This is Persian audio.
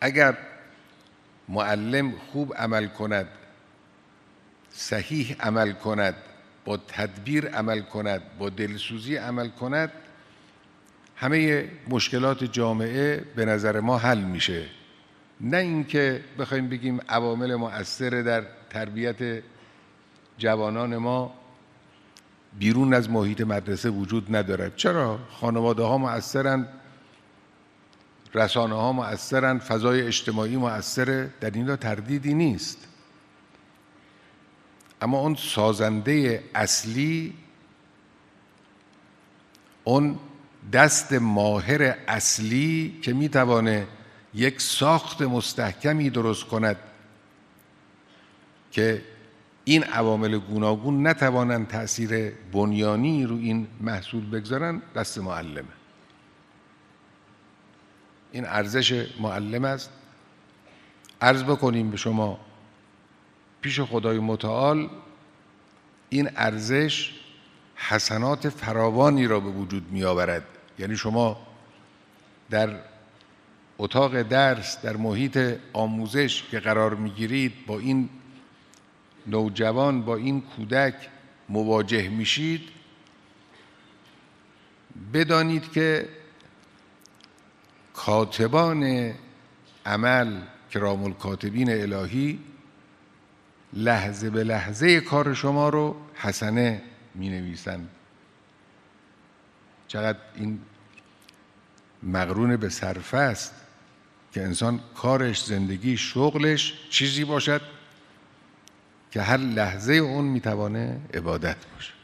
اگر معلم خوب عمل کند، صحیح عمل کند، با تدبیر عمل کند، با دلسوزی عمل کند، همه مشکلات جامعه به نظر ما حل میشه. نه اینکه بخوایم بگیم عوامل مؤثر در تربیت جوانان ما بیرون از محیط مدرسه وجود ندارد. چرا؟ خانواده ها مؤثرن، رسانه ها مؤثرن، فضای اجتماعی مؤثره، در این تردیدی نیست. اما اون سازنده اصلی، اون دست ماهر اصلی که میتوانه یک ساخت مستحکمی درست کند که این عوامل گوناگون نتوانند تأثیر بنیانی رو این محصول بگذارن، دست معلمه. این ارزش معلم است. عرض بکنیم به شما پیش خدای متعال این ارزش حسنات فراوانی را به وجود می آورد. یعنی شما در اتاق درس، در محیط آموزش که قرار می گیرید، با این نوجوان، با این کودک مواجه میشید، بدانید که کاتبان عمل، کرام الکاتبین الهی، لحظه به لحظه کار شما رو حسنه می نویسند. چقدر این مقرون به صرفه است که انسان کارش، زندگی، شغلش چیزی باشد که هر لحظه اون میتوانه عبادت باشه.